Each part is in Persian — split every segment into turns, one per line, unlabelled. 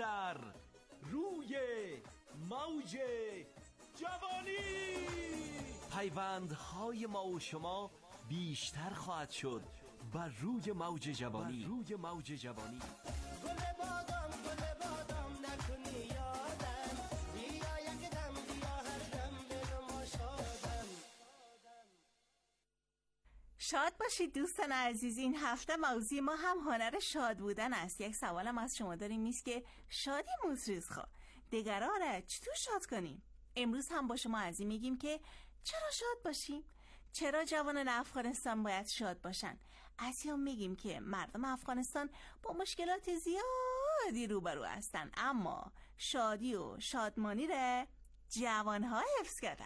در روی موج جوانی. پیوندهای ما و شما بیشتر خواهد شد بر روی موج جوانی.
شاد باشید دوستان عزیز. این هفته موضوع ما هم هنر شاد بودن است. یک سوالم از شما داریم میست که شادی موسریز خواه دگراره چطور شاد کنیم؟ امروز هم با شما از این میگیم که چرا شاد باشیم؟ چرا جوانان افغانستان باید شاد باشن؟ از این میگیم که مردم افغانستان با مشکلات زیادی روبرو هستن، اما شادی و شادمانی را جوانها حفظ کردن.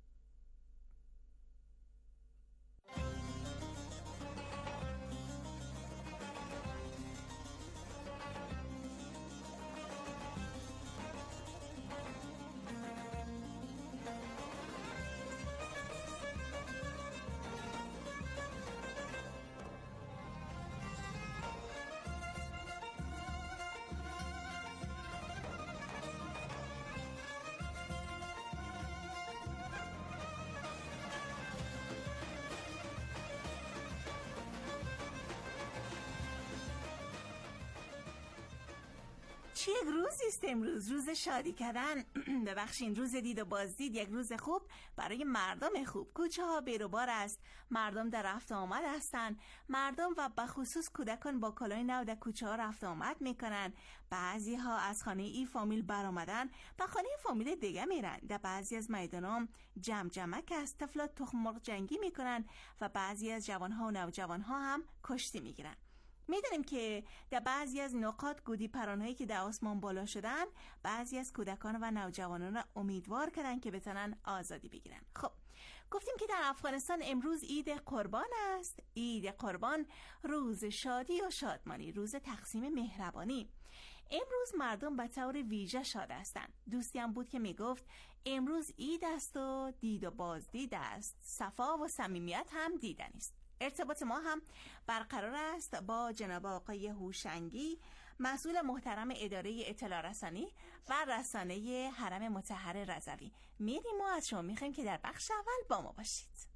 چه یک روزی است امروز، روز شادی کردن. ببخشین، روز دید و بازدید، یک روز خوب برای مردم خوب. کوچه ها بیروبار است، مردم در رفت آمد هستند. مردم و بخصوص کودکان با کلاه نو در کوچه ها رفت آمد میکنن. بعضی ها از خانه ای فامیل برآمدن به خانه فامیل دیگه میرن. در بعضی از میدانام جمعک است، طفلات تخم مرغ جنگی میکنن و بعضی از جوان ها و نوجوان ها هم کشتی میگیرن. میدونیم که در بعضی از نقاط گودی پرانهایی که در آسمان بالا شدن بعضی از کودکان و نوجوانان را امیدوار کردن که بتونن آزادی بگیرن. خب گفتیم که در افغانستان امروز عید قربان است. عید قربان روز شادی و شادمانی، روز تقسیم مهربانی. امروز مردم به طور ویژه شاد هستند. دوستی هم بود که میگفت امروز عید است و دید و بازدید است، صفا و صمیمیت هم دیدنی است. ارتباط ما هم برقرار است با جناب آقای هوشنگی، مسئول محترم اداره اطلاع رسانی و رسانه حرم مطهر رضوی. میریم و از شما میخوایم که در بخش اول با ما باشید.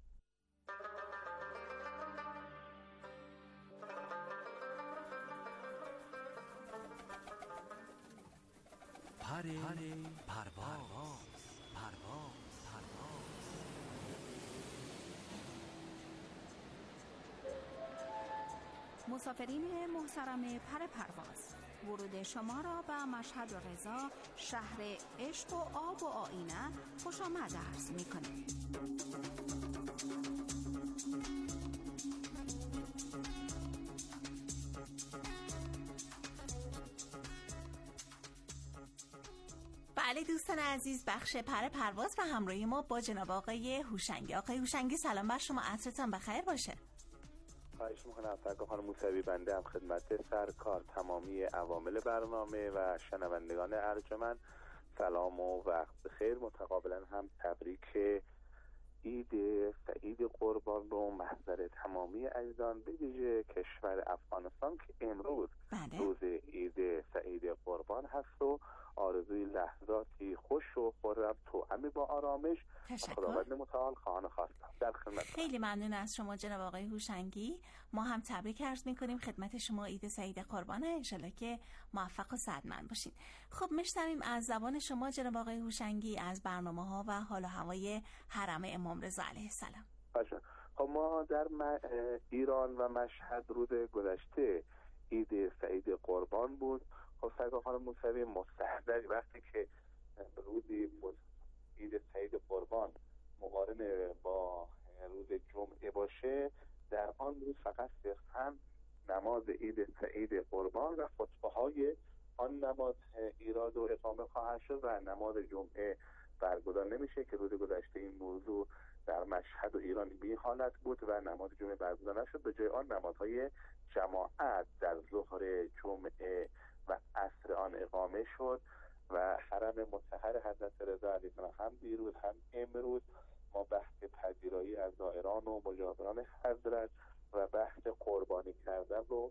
پرواز.
مسافرین محترم پرواز، ورود شما را به مشهد و رضا، شهر عشق و آب و آینه، خوش آمد عرض می‌کنیم.
بله دوستان عزیز، بخش پرواز و همراهی ما با جناب آقای هوشنگی. آقای هوشنگی سلام بر شما، عصرتان بخیر باشه.
خواهش میکنم سرکار خانم موسوی. بنده هم خدمت سرکار، تمامی عوامل برنامه و شنوندگان ارجمند سلام و وقت بخیر. متقابلا هم تبریک عید سعید قربان رو محضر تمامی عزیزان به ویژه کشور افغانستان که امروز روز عید سعید قربان هست و آرزوی لحظاتی خوش و خرم توأمی با آرامش خداوند متعال خواهان خواستم. در خدمت.
خیلی ممنون از شما جناب آقای هوشنگی. ما هم تبریک عرض می‌کنیم خدمت شما عید سعید قربان، ان شاءالله که موفق و سعادتمند باشین. خب میشنویم از زبان شما جناب آقای هوشنگی از برنامه‌ها و حال و هوای حرم امام رضا علیه السلام.
باشه. خب ما در ایران و مشهد روز گذشته عید سعید قربان بود. خب سرکار خانم موسوی مستحضر وقتی که روزی عید سعید قربان مقارن با روز جمعه باشه، در آن روز فقط صرفاً نماز عید سعید قربان و خطبه های آن نماز ایراد و اقامه خواهد شد و نماز جمعه برگزار نمیشه که روز گذشته این موضوع در مشهد و ایران بی حالت بود و نماز جمعه برگزار نشد. به جای آن نمازهای جماعت در ظهر جمعه و عصر آن اقامه شد و حرم مطهر حضرت رضا علیه السلام هم دیروز هم امروز ما بحث پذیرایی از زائران و مجاوران حضرت و بحث قربانی کردن رو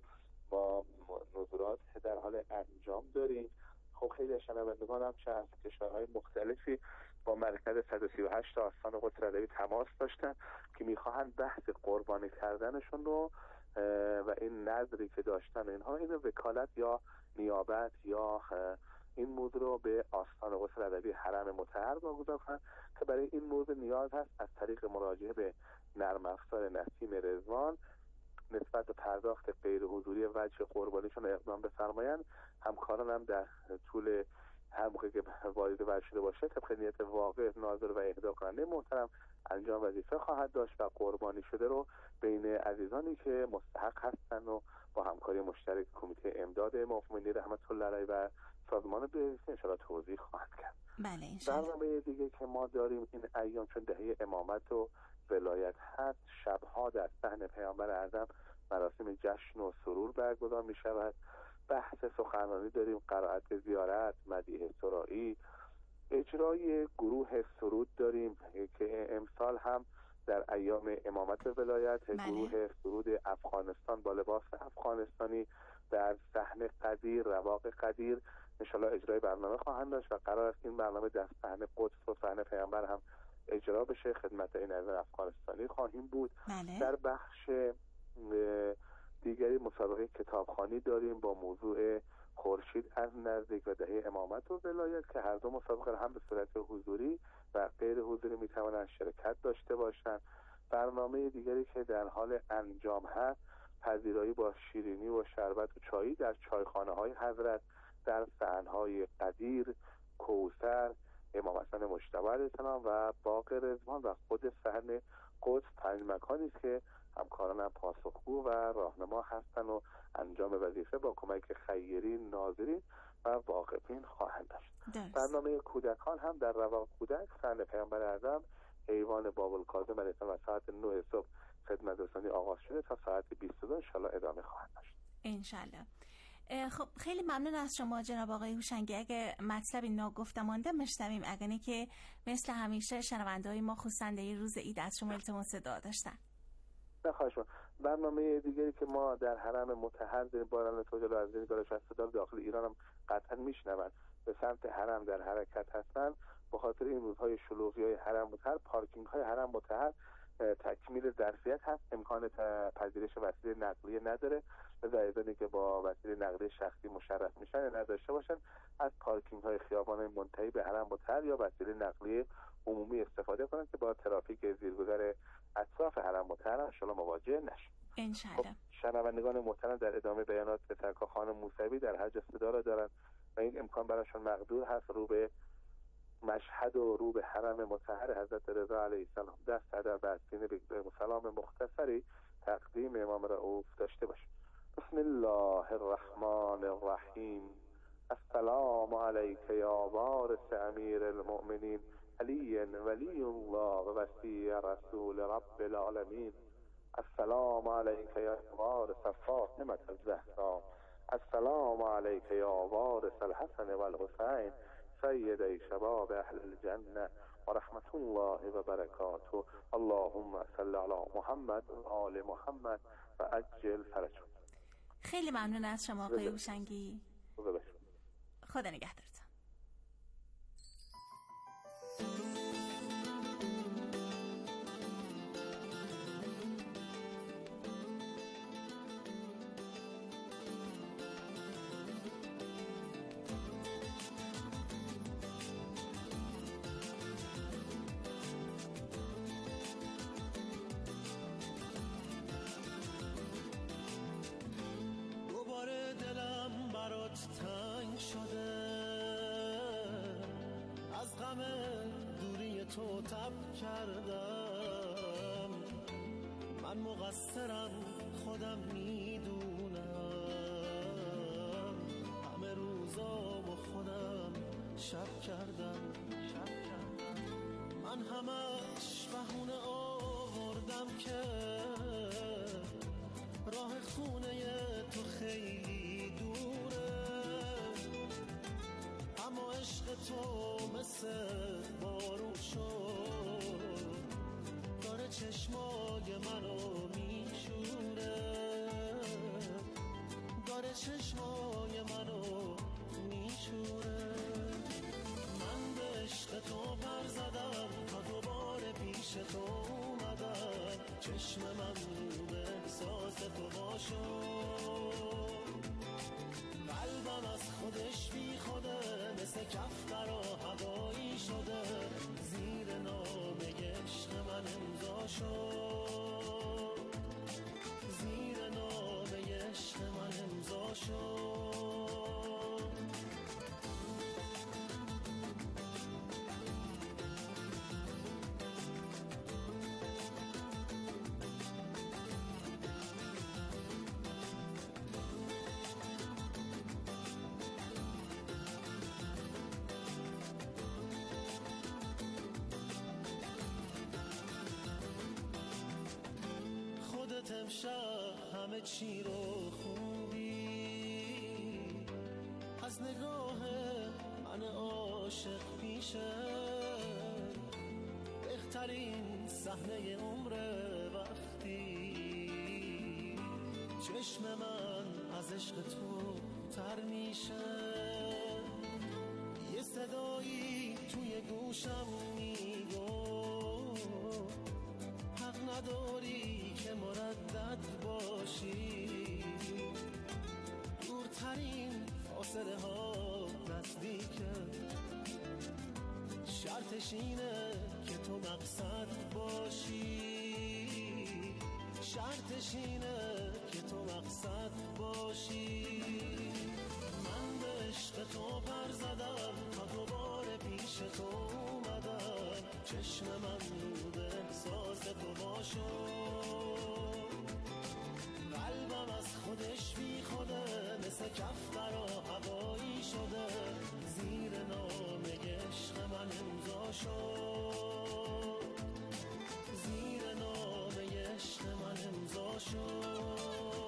ما نظرات در حال انجام داریم. خب خیلی از شنوندگان هم چه از کشورهای مختلفی با مرکز 138 آستان قدس رضوی تماس داشتن که میخواهند بحث قربانی کردنشون رو و این نظری که داشتن اینها اینو وکالت یا نیابت یا این موضوع رو به آستان قدس رضوی حرم مطهر واگذار کنند که برای این موضوع نیاز هست از طریق مراجعه به نرم افزار نسیم رضوان نسبت به پرداخت غیر حضوری وجه قربانیشون اقدام بفرمایند. همکاران هم در طول هر موقع که وارد وجه شده باشه طبق نیت واقع ناظر و اهدا کننده محترم انجام وظیفه خواهد داشت و قربانی شده رو بین عزیزانی که مستحق هستن و با همکاری مشترک کمیته امداد امام خمینی رحمت الله علیه و سازمان بهزیستی ان شاءالله توضیح خواهند کرد.
بله انشاءالله.
برنامه دیگه که ما داریم این ایام چون دهه امامت و ولایت هست، شبها در صحن پیامبر اعظم مراسم جشن و سرور برگزار می شود. بحث سخنرانی داریم، قرائت زیارت، مدیح سرائی، اجرای گروه سرود داریم که امسال هم در ایام امامت ولایت گروه سرود افغانستان با لباس افغانستانی در صحن قدیر، رواق قدیر انشالله اجرای برنامه خواهند داشت و قرار است این برنامه در صحن قدس و صحن پیامبر هم اجرا بشه. خدمت این عزیزان افغانستانی خواهیم بود. در بخش دیگری مسابقه کتابخوانی داریم با موضوع خورشید از نزدیک و دهه امامت و ولایت که هر دو مسابقه هم به صورت حضوری و غیر حضوری میتوانند شرکت داشته باشند. برنامه دیگری که در حال انجام هست پذیرایی با شیرینی و شربت و چایی در چایخانه های حضرت در صحن‌های قدیر، کوثر، امام حسن مجتبی علیه السلام و باغ رضوان و خود صحن قدس 5 مکانی است که همکاران هم پاسخگو و راهنما هستند و انجام وظیفه با کمک خیرین، ناظرین و واقفین خواهند داشت. برنامه کودکان هم در رواق کودک صحن پیامبر اعظم ایوان باب‌الکاظم علیه السلام و ساعت 9 صبح خدمت رسانی آغاز شده تا ساعت 22 ان شاءالله ادامه خواهد داشت.
انشالله. خب خیلی ممنون از شما جناب آقای هوشنگی. اگه مطلبی ناگفته مانده مشتمیم، اگه نه که مثل همیشه شنونده‌های ما خصوصا در روز عید از شما التماس دعا داشتن.
بخواهش برنامه دیگری که ما در حرم مطهر داریم باران توجه از نگارش از صدا داخل ایران هم قطعا میشنوند به سمت حرم در حرکت هستند. به خاطر این روزهای شلوغی‌های حرم مطهر پارکینگ‌های حرم مطهر تکمیل ظرفیت هست، امکان پذیرش وسیله نقلیه نداره. لذا که با وسیله نقلیه شخصی مشرف میشن یا نداشته باشن از پارکینگ‌های خیابان منتهی به حرم مطهر یا وسیله نقلیه عمومی استفاده کنند که با ترافیک زیرگذر اطراف حرم مطهر ان شاءالله مواجه نشن.
انشالله.
شنوندگان محترم در ادامه بیانات پسرکا خانم موسوی در حج صدا را دارند و این امکان براشون مقدور هست رو به مشهد و رو به حرم مطهر حضرت رضا علیه السلام دست در بستین به سلام مختصری تقدیم امام رؤوف داشته باشیم. بسم الله الرحمن الرحیم. السلام علیک یا وارث امیر المؤمنین علی ولی الله و وصی رسول رب العالمین. السلام علیک یا وارث فاطمه الزهرا. السلام علیک یا وارث الحسن والحسین سیدی شباب اهل الجنه و رحمت الله و برکاته. اللهم صل علی محمد و آل محمد و عجل فرجهم.
خیلی ممنون از شما آقای هوشنگی. خدا نگهدارتون.
تنگ شده از غم دوری تو تب کردم. من مقصرم خودم میدونم، همه روزا با خودم شب کردم. من همش بهونه آوردم که راه خونه تو خیلی دوره، اما عشق تو مثل بارون شد داره چشمای منو میشوره. چشمای منو میشوره. من به عشق تو پر زدم تا دوباره پیش تو اومدم، چشم من رو به احساس تو باشو. قلبم از خودش بی خوده، مثل کفتر و هوایی شده، زیر نامه عشق من امضا شد، زیر نامه عشق من امضا شد. امشب همه چی رو خوندی، از نگاه من عاشق پیشه، بهترین صحنه عمر وقتی چشم من از عشق تو تر میشه. یه صدایی توی گوشم میگو حق نداری که مردد باشی، دورترین فاصله ها نزدیکه، شرطش اینه که تو مقصد باشی، شرطش اینه که تو مقصد باشی. من به عشق تو پر زدم تا دوباره پیش تو اومدم، چشم من رو به احساس تو باشو. قلبم از خودش بی خوده، مثل کفتر و هوایی شده، زیر نامه عشق من امضا شد، زیر نامه عشق من امضا شد.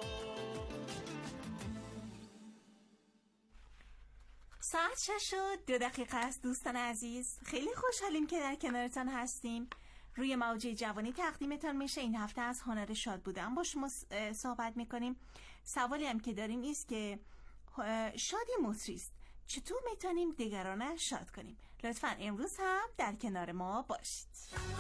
ساعت 6:02 است دوستان عزیز. خیلی خوشحالیم که در کنارتان هستیم. روی موجه جوانی تقدیمتان میشه. این هفته از هنر شاد بودن با شما صحبت میکنیم. سوالی هم که داریم ایست که شادی مطریست، چطور میتونیم دیگران شاد کنیم؟ لطفاً امروز هم در کنار ما باشید.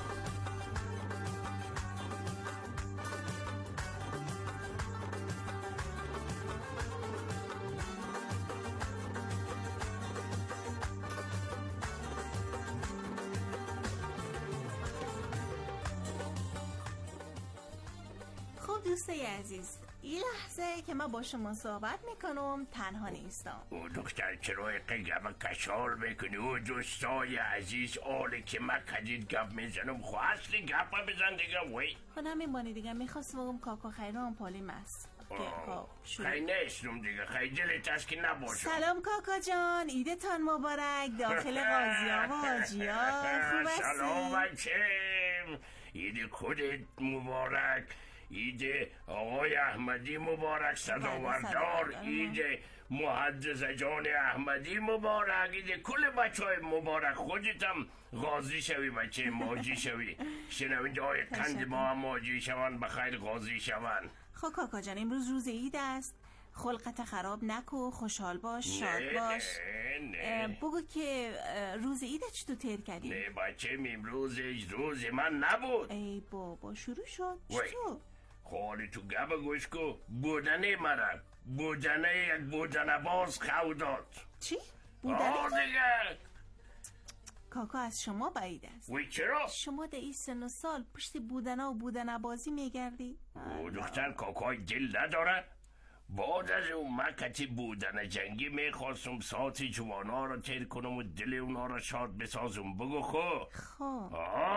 دوستای عزیز، این لحظه که من با شما صحبت میکنم تنها نیستم.
او دختر چرا قیقم کشال میکنی؟ او دوستای عزیز آله که من کدید گپ میزنم، خو اصلی گپ بزن دیگه. وی
خونم این بانی دیگه میخواست بگم کاکا خیران پالیم است.
خیلی نیستم دیگه، خیلی دلت است که نباشم.
سلام کاکا جان، ایدتان مبارک. داخل غازی ها و حاجی ها خوب هستی؟
سلام بچم، اید خودت مبارک، ایده آقای احمدی مبارک صداوردار، ایده محدث جان احمدی مبارک، ایده کل بچه های مبارک. خودتم غازی شوی بچه، ماجی شوی، شنوینده های قند ما هم ماجی شون، بخیر غازی شون.
خب کاکا جان، امروز روز عید است، خلقت خراب نکو، خوشحال باش، شاد باش. بگو که روز عید چطور تیر کردی؟
نه بچه، امروز روز من نبود.
ای بابا شروع شد. چطور؟
خالی تو گبه گوش کو، بودنه مرم، بودنه یک بودنه باز خو داد.
چی؟ بودنه؟
دیگه
کاکا از شما بعید است.
وی چرا؟
شما در این سن و سال پشت بودنه و بودنه بازی میگردی؟
او دختر کاکای دل نداره؟ بعد از اون مکتی بودن جنگی میخواستم ساعت جوانا رو تیر کنم و دل اونا رو شاد بسازم. بگو
خب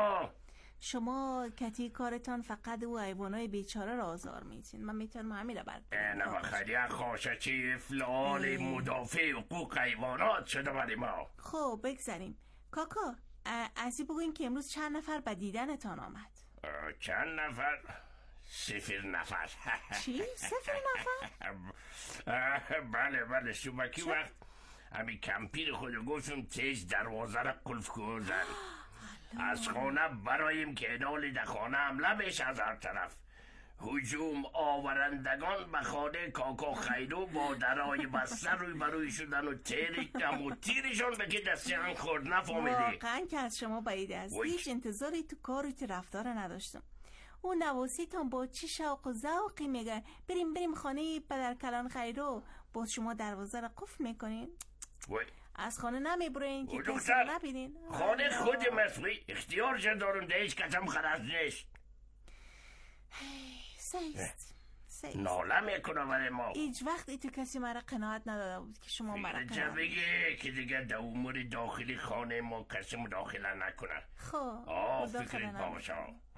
شما کتی کارتان فقط او حیوانای بیچاره را آزار میتین. من میتونم همین را برکنم.
نه بخیر خاشچی فلان مدافع حقوق حیوانات شده بری ما.
خب بگذاریم. کاکا ازی بگوین که امروز چند نفر به دیدنتان آمد؟
چند نفر؟ 0 نفر.
چی؟ 0 نفر؟
بله شبکی وقت همین کمپیر خودو گفتم تیز دروازه را قلف کوزن. از خانه برایم که انال در خانه حمله بشه از هر طرف. هجوم آورندگان به خانه کاکا خیرو با درای بسته روی بروی شدن و تیرشان به که دستیان خورد. نفهمیدی؟
واقعا که از شما بعید است. هیچ انتظاری تو کار و تو رفتار نداشتم. اون نواسیتان با چی شوق و ذوقی میگن بریم خانه پدر کلان خیرو، باز شما دروازه را قفل میکنین، از خانه نمیبرین که کسی نبینین.
خانه خود مسئولی اختیارش دارم، ده هیچ کسم خرد نیست.
سیست
ناله میکنم ولی ما
هیچ وقت تو کسی مرا قناعت نداده بود که شما مرا قناعت
بگه که دیگه در امور داخلی خانه ما کسی مداخله نکنه.
خب
فکرت باشه.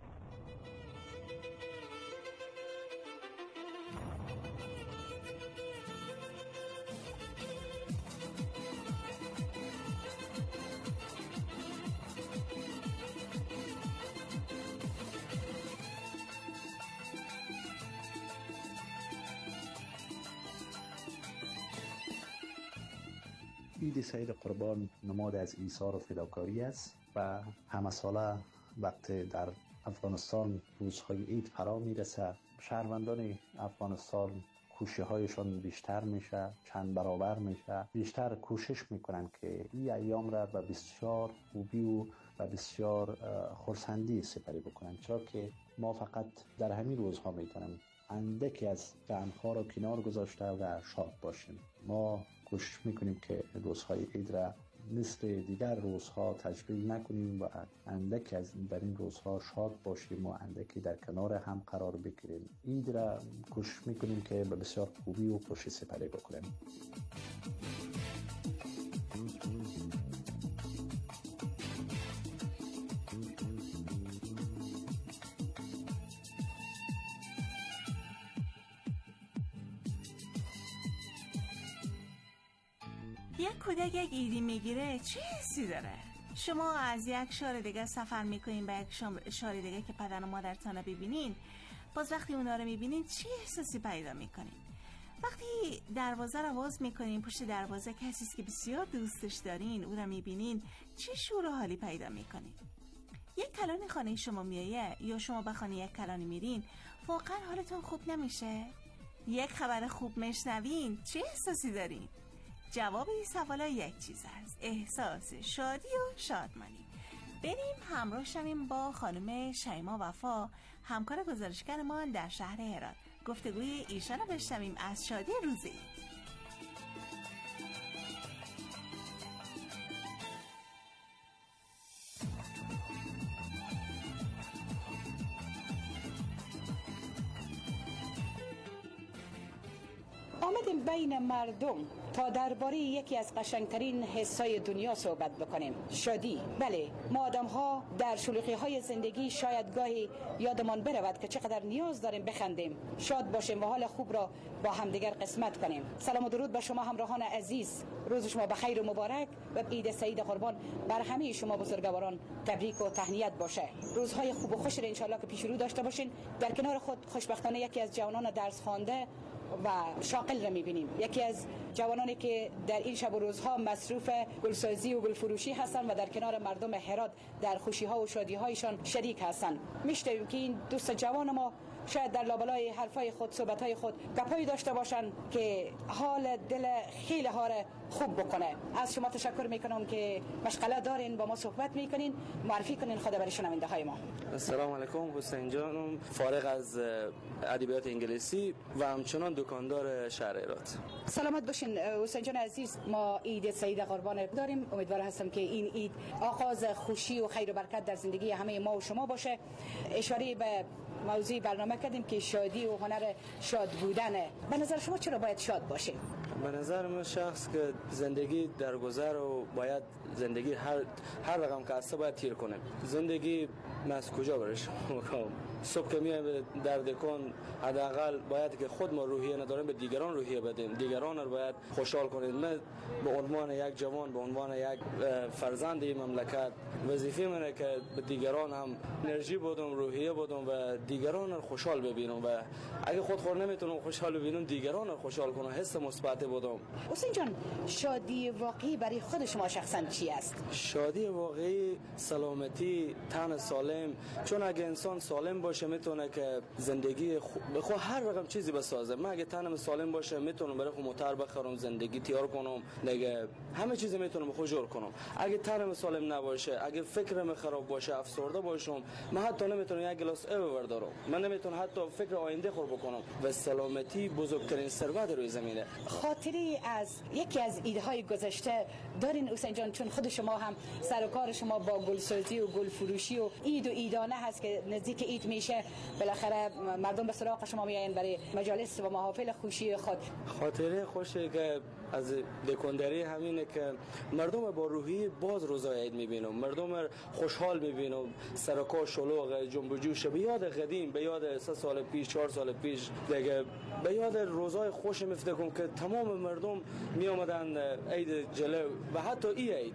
عید سعید قربان نماد از ایثار و فداکاری است و همه ساله وقتی در افغانستان روزهای عید فرا میرسه، شهروندان افغانستان کوشش هایشان بیشتر میشه، چند برابر میشه، بیشتر کوشش میکنن که این ایام را به بسیار خوبی و بسیار خرسندی سپری بکنن، چرا که ما فقط در همین روزها میتونیم اندکی از غم‌ها رو کنار گذاشته و شاد باشیم. ما کوشش میکنیم که روزهای عید را مثل دیگر روزها تجلیل نکنیم و اندکی از در این روزها شاد باشیم و اندکی در کنار هم قرار بگیریم. عید را کوشش میکنیم که به بسیار خوبی و خوشی سپری بکنیم.
یک کودک یک ایدی میگیره چه حسی داره؟ شما از یک شهر دیگه سفر میکنین به یک شهر دیگه که پدر و مادرتان رو ببینین، باز وقتی اونا رو میبینین چه احساسی پیدا میکنین؟ وقتی دروازه رو باز میکنین، پشت دروازه کسی است که بسیار دوستش دارین او رو میبینین، چه شور و حالی پیدا میکنین؟ یک کلانی خانه شما میایه یا شما به خانه یک کلانی میرین، واقعا حالتون خوب نمیشه؟ یک خبر خوب میشنوین چه احساسی دارین؟ جواب این سوالا یک چیز است، احساس شادی و شادمانی. بریم همراه شویم با خانم شیما وفا، همکار گزارشگرمان در شهر هرات. گفتگوی ایشان رو بشنویم از شادی روز عید.
آمدیم بین مردم تا درباره یکی از قشنگترین حسای دنیا صحبت بکنیم، شادی. بله، ما آدم‌ها در شلوغی‌های زندگی شاید گاهی یادمان برود که چقدر نیاز داریم بخندیم، شاد باشیم و حال خوب را با همدیگر قسمت کنیم. سلام و درود به شما همراهان عزیز، روز شما بخیر و مبارک و عید سعید قربان بر همه شما بزرگواران تبریک و تهنیت باشه. روزهای خوب و خوش را انشالله که پیش رو داشته باشین. در کنار خود خوشبختانه یکی از جوانان درس خوانده و شاغل را می‌بینیم، یکی از جوانانی که در این شب و روزها مصروف گلسازی و گلفروشی هستند و در کنار مردم هرات در خوشی‌ها و شادی‌هایشان شریک هستند. می‌شنویم که این دوست جوان ما شاید در لابلای حرفای خود، صحبت‌های خود گپایی داشته باشن که حال دل خیلی ها را خوب بکنه. از شما تشکر میکنم که مشغله دارین با ما صحبت میکنین، معرفی کنین خود برای شنونده های ما.
السلام علیکم، حسین جانم، فارغ از ادبیات انگلیسی و همچنان دکاندار شهر هرات.
سلامت باشین حسین جان عزیز. ما عید سعید قربان داریم، امیدوار هستم که این عید آغاز خوشی و خیر و برکت در زندگی همه ما و شما باشه. اشاره به موضوع برنامه کردیم که شادی و هنر شاد بودنه. به نظر شما چرا باید شاد باشیم؟
به نظر من شخص که زندگی در گذر و باید زندگی هر رقم که هسته باید تیر کنیم. زندگی من از کجا برش صبح که میایم در دکان حداقل باید که خود ما روحیه نداریم به دیگران روحیه بدیم، دیگران رو باید خوشحال کنیم. من به عنوان یک جوان، به عنوان یک فرزند این مملکت وظیفه منه که به دیگران هم انرژی بدم، روحیه بدم و دیگران رو خوشحال ببینم و اگه خود نمیتونم خوشحال ببینم دیگران رو خوشحال کنم، حس مثبت بدم.
حسین جان، شادی واقعی برای خود شما شخصا چی است؟
شادی واقعی سلامتی، تن سالم، چون اگه انسان سالم باشه میتونه که زندگی خود هر رقم چیزی بسازه. من اگه تنم سالم باشه میتونم برای خود موتور بخرم، زندگی تیار کنم، دیگه همه چیز میتونم خود جور کنم. اگه تنم سالم نباشه، اگه فکرم خراب باشه، افسرده باشم، من حتی نمیتونم یک گلاس آب بردارم، من نمیتونم حتی فکر آینده خور بکنم. و سلامتی بزرگترین ثروت روی زمینه.
خاطری از یکی از ایده های گذشته دارین حسین جان؟ چون خود شما هم سر و کار شما با گلسازی و گل فروشی و عید و عیدانه هست که نزدیک عید میشه، بالاخره مردم به سراغ شما میایین برای مجالس و محافل خوشی خود.
خاطره خوشی که از دکانداری همینه که مردم با روحی باز روزای عید میبینم، مردم خوشحال میبینم، سر و کار شلوغ، جنب و جوش، به یاد قدیم، به یاد 3 سال پیش، 4 سال پیش، دیگه به یاد روزای خوش میفتکم که تمام مردم می آمدن عید جلو و حتی عید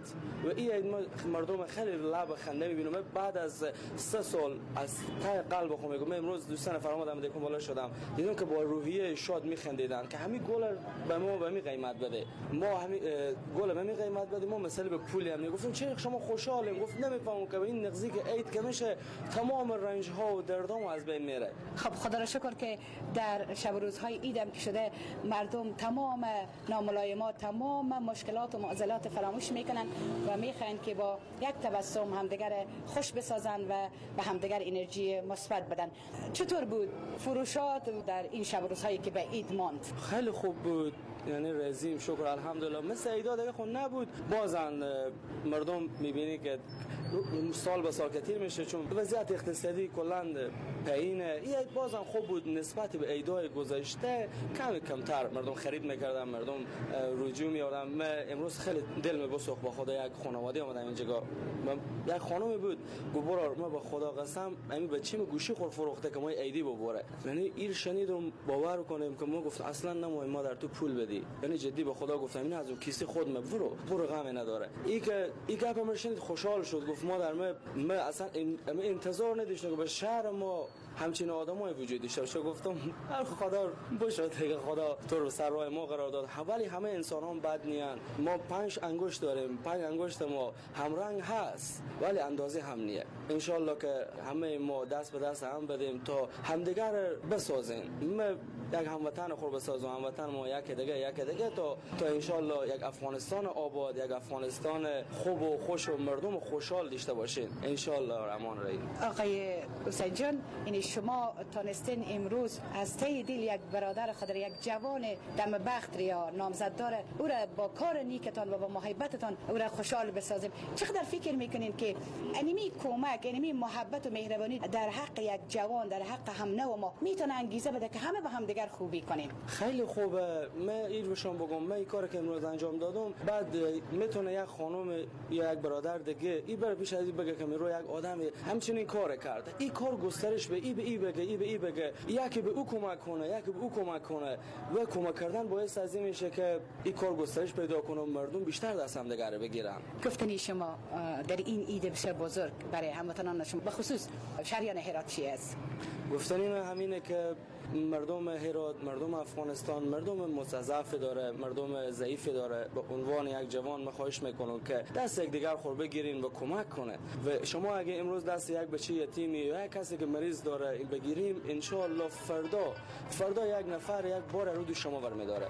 مردم خیلی لب خنده میبینم. بعد از 3 سال از ته قلب خودم میگم، امروز دوستان فرامادم دکون بالا شدم، دیدم که با روحیه شاد میخندیدن که همین گل به ما به می قیمت بده، ما همین گل به می قیمت بده، ما مثلا به پولی هم نگفتم چرا شما خوشحالیم؟ گفت نمیفهمم که این نزدیک عید که میشه تمام رنج ها و دردام از بین میره.
خب خدا را شکر که در شب و روزهای عیدم که شده مردم تمام ناملایمات، تمام مشکلات و معضلات فراموش میکنن و میخواین که با یک تبسم همدیگر خوش بسازن و به همدیگر انرژی مثبت بدن. چطور بود فروشات در این شب و روزهایی که به عید ماند؟
خیلی خوب بود، یعنی رزیم شکر الحمدلله. مثل عیدا دیگه خون نبود، بازن مردم میبینی که سال به سال کتیر میشه چون وضعیت اقتصادی کلند پایینه. این عید بازم خوب بود نسبت به عیدای گذشته، کمتر مردم خرید میکردن، مردم رجوع میآوردن. من امروز خیلی دل میبسوخت با خدا، یک خانواده اومدم اینجا، یک خانمی بود گفت ما با خدا قسم همین بچیم گوشی خور فروخته که ما عیدی ببره. یعنی این شنیدم باور کنیم که ما گفتم اصلا نمویم ما در تو پول بدی، یعنی جدی به خدا گفتم این از اون کیسه خود برو غم نداره. این که این گپم شنید خوشحال شد، گفت ما در ما اصلا انتظار نداشتم که به شهر ما همچین آدمای وجود داشته باشه. گفتم خدا باشد که خدا تو رو سر راه ما قرار داد. ولی همه انسان هم بد نیان. ما 5 انگشت داریم، 5 انگشت ما هم رنگ هست ولی اندازه هم نیه. ان شاء الله که همه ما دست به دست هم بدیم تا همدیگر بسازیم. ما یک هموطن خور بسازیم، هموطن ما یک دیگه تا ان شاء الله یک افغانستان آباد، یک افغانستان خوب و خوش و مردم خوشحال داشته باشین ان شاء الله رحمان الرحیم.
آقای حسین جان، این شما تانستین امروز از ته دل یک برادر خود، یک جوان دم بخت یا نامزد داره، او را با کار نیکتان و با محبتتان او را خوشحال بسازیم. چقدر فکر میکنین که انمی کمک، انمی محبت و مهربانی در حق یک جوان، در حق هم نو ما میتونه انگیزه بده که همه با هم دیگر خوبی کنیم؟
خیلی خوبه. من این رو شما بگم، من این کاری که امروز انجام دادم، بعد میتونه یک خانم یا یک برادر دیگه این بر پیش از این بگه که من رو یک آدم همچنین کار کرده، این کار گسترش به ای به ای بگه، ای به ای بگه، یکی به او کمک کنه، یکی به او کمک کنه و کمک کردن باعث از این میشه که این کار گسترش پیدا کنه و مردم بیشتر دست هم دیگه بگیرن.
گفتنی شما در این عید بسیار بزرگ برای هموطنان شما به خصوص شهریان هرات چی است؟
گفتنی من همینه که مردم هرات، مردم افغانستان مردم مستضعف داره، مردم ضعیف داره. به عنوان یک جوان من خواهش میکنم که دست یک دیگر خور بگیرین و کمک کنه. و شما اگه امروز دست یک بچه یتیمی یا یک کسی که مریض داره این بگیریم، ان شاء الله فردا یک نفر یک بار رو دو شما برمیداره.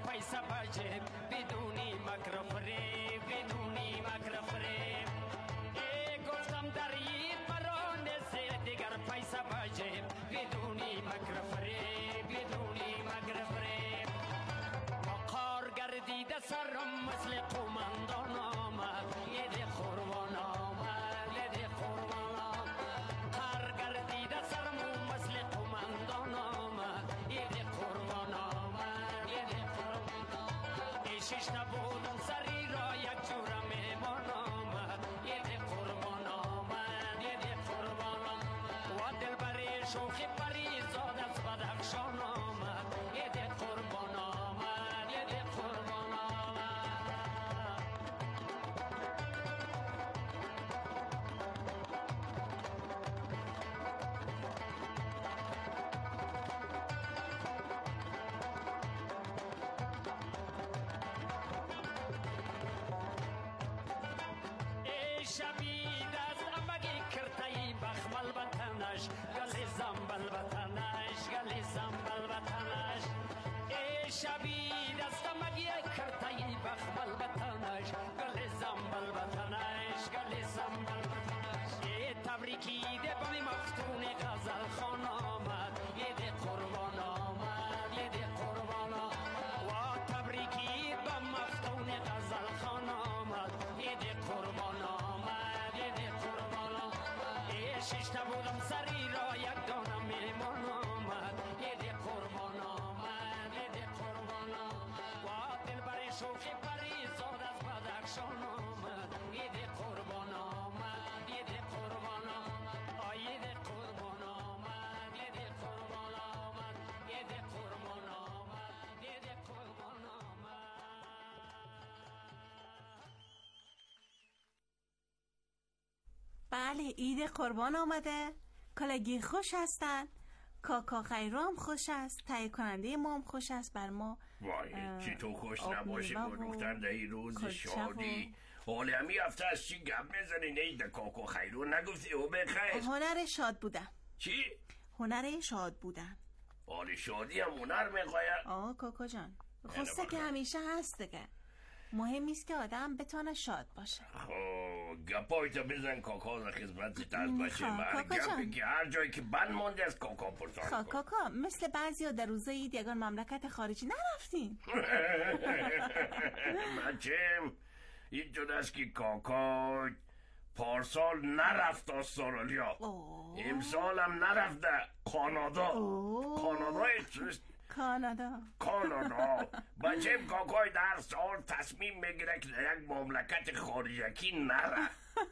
پیسه بجیب بدونی مکر فریب بدونی مکر فریب گفتم در این برانه دیگر پیسه بجیب بدونی مکر فریب بدونی مکر فریب مقار گردیده سرم مثل قومندان آمد یه قربان آمد یه قربان آمد قار گردیده سرم مثل قومندان آمد یه قربان آمد یه قربان آمد شش نبودم سری را یک جورا میمان آمد یه قربان آمد یه قربان آمد و دل بری شوخی پری زاد از بدخشان آمد یه قربان آمد یه قربان آمد شبی دست امگی کرتایی بخمل بطنش گلی زنبل بطنش گلی زنبل بطنش شبی دست امگی کرتایی بخمل بطنش گلی زنبل بطنش گلی زنبل بطنش تبریکی ده بمی مفتون غزل خان آمد یه قربان آمد یه قربان آمد و تبریکی بم مفتون غزل خان آمد یه قربان آمد یه قربان آمد ششتا بودم سری را یک دانم میمان آمد یه قربان آمد یه قربان آمد و دل بری شوخی پری زاد از بدخشان آمد یه قربان آمد یه قربان آمد یه قربان آمد یه قربان آمد یه قربان آمد یه قربان آمد.
بله، عید قربان آمده. کالگیر خوش هستن، کاکا خیرام خوش است، تهیه کننده ما هم خوش است بر ما.
وای چی تو خوش نباشی با دختر در این روز شادی. حالا همی هفته از چی گپ میزنی؟ نیده کاکا خیرون نگفتی او بخیر؟
هنر شاد بودن.
چی؟
هنر شاد بودن.
حال شادی هم هنر میخواید؟
کاکا جان خواسته که همیشه هست دیگه. مهم است که آدم بتونه شاد باشه.
گپایتو بزن کاکا در خدمتت از بچه من. گپی که هر جایی که بند مانده از کاکا پرسان کن.
کاکا مثل بعضی ها در روزه اید یگان مملکت خارجی نرفتین.
بچم اینجور است که کاکا پارسال نرفت استرالیا، امسال هم نرفته کانادا. کانادا بچه کاکای در سال تصمیم میگیره که در یک مملکت خارجی نره.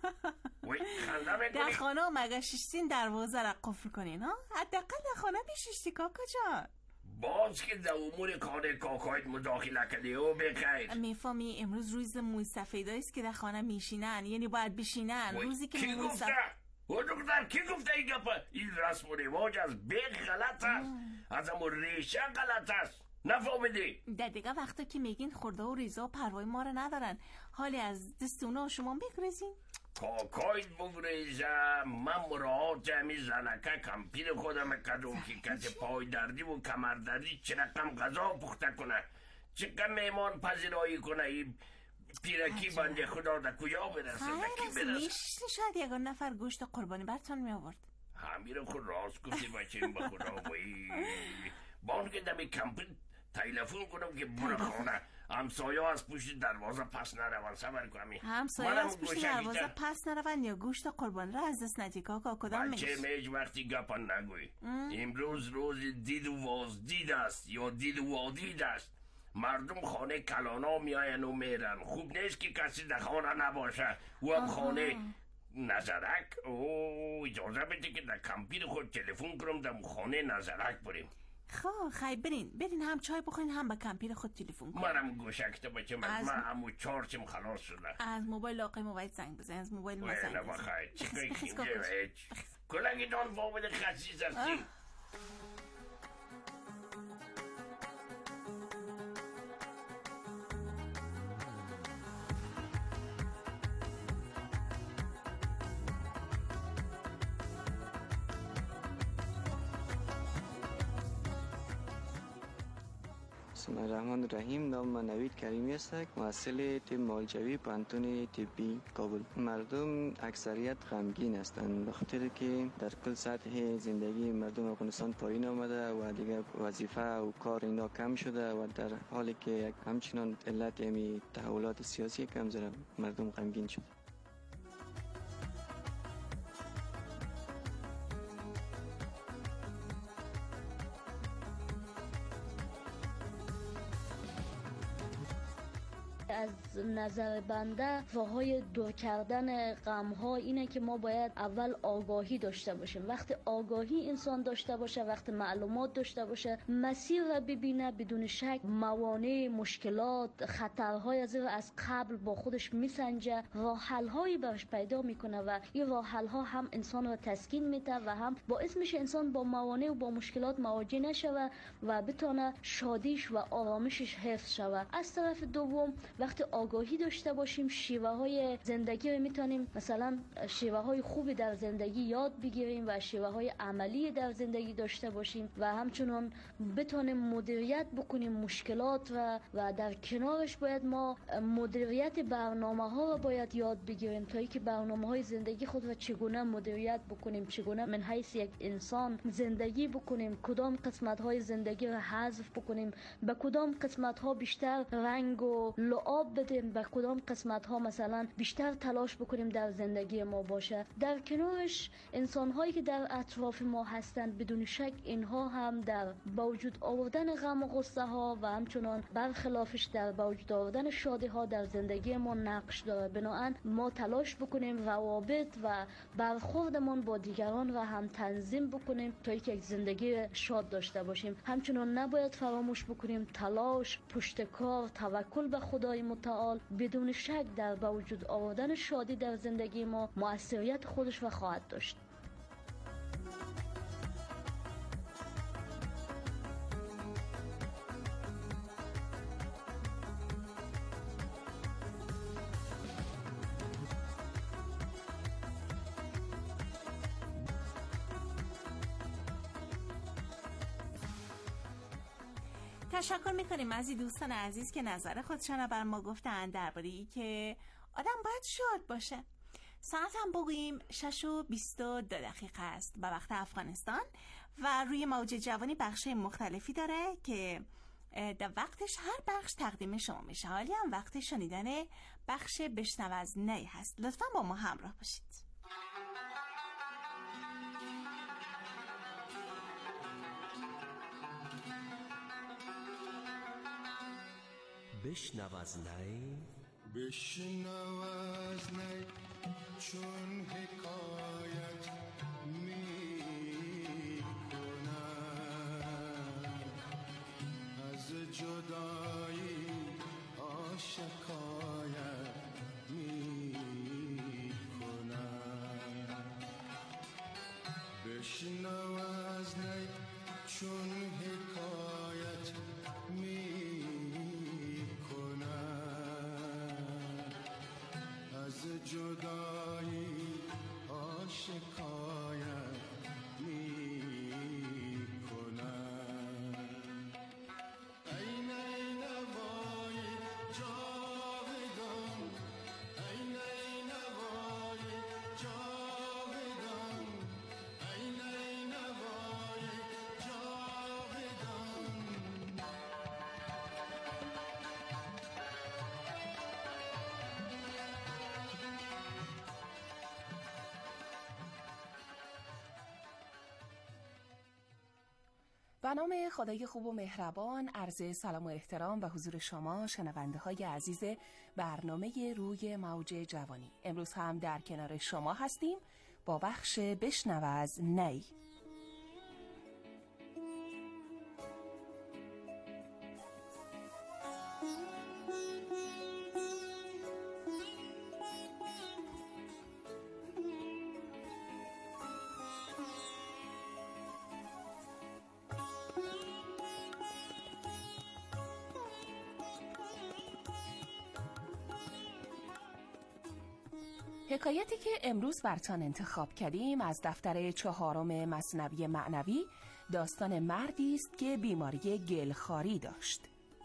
در خانه مگه شیشتین دروازه را قفل کنین ها؟ حداقل در خانه بیشیشتی کاکا جان.
باز که در امور کار کاکایت مداخله کردی او بخیر.
میفهمی امروز روز موی سفیدایی است که در خانه میشینن، یعنی باید بشینن. روزی که
کی گفته؟ او دختر کی گفته این گپا؟ این رسم و رواج از بیخ غلط است، از امور ریشه غلط است. نفهمیدی؟
در دیگه وقتا که میگین خورده و ریزا و پروای ما رو ندارن، حالی از دستونا شما بگریزین؟
کاکایت بگریزه. من مراعات همی زنکه کمپیر خودم کدوم که کسی پای دردی و کمر دردی چه رقم غذا پخته کنه، چه کم میمان پذیرایی کنه. این پیرکی بنده خدا در کجا برسه؟
میشه شاید یگان نفر گوشت قربانی برتون می آورد.
همین خود راست گفتی بچه این به خدا. بان که دمی کمپیر تلفن کنم که برو خانه، همسایه از پشت دروازه پس نروان. صبر کنمی
همسایه از پشت دروازه پس نروان یا گوشت قربان را از دست ندی کاکا؟ کدام میش؟
بچه میج وقتی گپن نگوی. امروز روز دید و وازدید است یا دید و وادید است. مردم خانه کلانا میاین و میرن. خوب نیست که کسی در خانه نباشه و هم خانه نظرک. اجازه بده که در کمپیر خود تلفن کنم در خانه نظرک بریم.
خیلی برین هم چای بخورین هم به کمپیر خود تلفن کنین.
منم گوشکته بچه من همو چارچم خلاص شده.
از موبایل آقای موبایل زنگ بزن. از موبایل ما زنگ بزن.
کلنگی دان فاوده خسیس هستی.
بسم الله الرحمن الرحیم. نام من نوید کریمی است، محصل تیم معالجوی پانتون طبی کابل. مردم اکثریت غمگین هستند به خاطر که در کل سطح زندگی مردم افغانستان پایین آمده و دیگر وظیفه و کار اینا کم شده و در حالی که همچنان علت یعنی تحولات سیاسی کم زده مردم غمگین شده.
از نظر بنده راههای دور کردن غم ها اینه که ما باید اول آگاهی داشته باشیم. وقتی آگاهی انسان داشته باشه، وقتی معلومات داشته باشه، مسیر را ببینه، بدون شک موانع، مشکلات، خطرهای از قبل با خودش میسنجه، راه حل هایی براش پیدا میکنه و این راه حل ها هم انسان را تسکین میده و هم باعث میشه انسان با موانع و با مشکلات مواجه نشه و بتونه شادیش و آرامشش حفظ شود. از طرف دوم وقتی آگاهی داشته باشیم، شیوه های زندگی رو میتونیم مثلا شیوه های خوبی در زندگی یاد بگیریم و شیوه های عملی در زندگی داشته باشیم و همچنان بتونیم مدیریت بکنیم مشکلات و در کنارش باید ما مدیریت برنامه ها رو باید یاد بگیریم تا اینکه برنامه های زندگی خود رو چگونه مدیریت بکنیم، چگونه من حیث یک انسان زندگی بکنیم، کدام قسمت های زندگی رو حذف بکنیم، به کدام قسمت ها بیشتر رنگ و لعاب بدیم، به کدام قسمت ها مثلا بیشتر تلاش بکنیم در زندگی ما باشه. در کنارش انسان هایی که در اطراف ما هستند بدون شک اینها هم در با وجود آوردن غم و غصه ها و همچنان برخلافش در با وجود آوردن شادی ها در زندگی ما نقش داره. بنابراین ما تلاش بکنیم روابط و برخوردمون با دیگران را هم تنظیم بکنیم تا یک زندگی شاد داشته باشیم. همچنان نباید فراموش بکنیم تلاش، پشتکار، توکل به خدای متعال بدون شک در با وجود آوردن شادی در زندگی ما مؤثریت خودش را خواهد داشت.
تشکر میکنیم از این دوستان عزیز که نظر خودشان بر ما گفتن درباره ای که آدم باید شاد باشه. ساعت هم بگوییم 6:22 است به وقت افغانستان و روی موج جوانی بخش مختلفی داره که در وقتش هر بخش تقدیم شما میشه. حالی هم وقت شنیدن بخش بشنو از نی هست. لطفا با ما همراه باشید.
بشنو از نی،
بشنو از نی چون حکایت می کنم از جدایی آشکایت می کنم. بشنو از نی چون حکایت می جدایی آشکایت می کنم. ای نی نوای جاودان، ای نی نوای جاودان، ای نی نوای جاودان.
به نام خدای خوب و مهربان عرض سلام و احترام و حضور شما شنونده های عزیز برنامه روی موج جوانی. امروز هم در کنار شما هستیم با بخش بشنو از نی. حکایتی که امروز براتون انتخاب کردیم از دفتر 4 مثنوی معنوی، داستان مردی است که بیماری گلخواری داشت.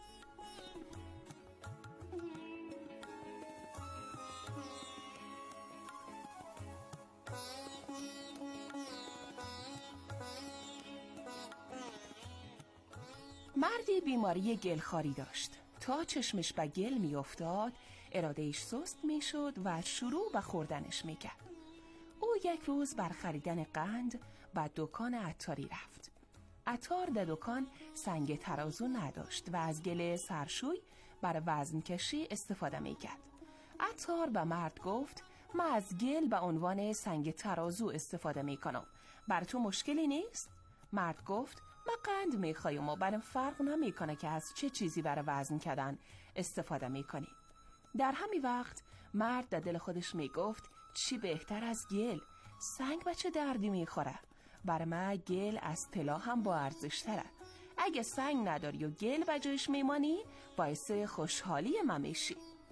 مردی بیماری گلخاری داشت. تا چشمش به گل می افتاد ارادهش سست می شد و شروع به خوردنش می کرد. او یک روز بر خریدن قند به دکان عطاری رفت. عطار در دکان سنگ ترازو نداشت و از گل سرشوی برای وزن کشی استفاده می کرد. عطار به مرد گفت من از گل به عنوان سنگ ترازو استفاده می کنم. بر تو مشکلی نیست؟ مرد گفت من قند می خوایم و برام فرق نمی کنه که از چه چیزی برای وزن کردن استفاده می کنی. در همین وقت مرد در دل خودش می گفت چی بهتر از گل؟ سنگ به چه دردی می خوره؟ برای من گل از طلا هم با ارزش تره. اگه سنگ نداری و گل به جایش میمانی باعث خوشحالی من میشی.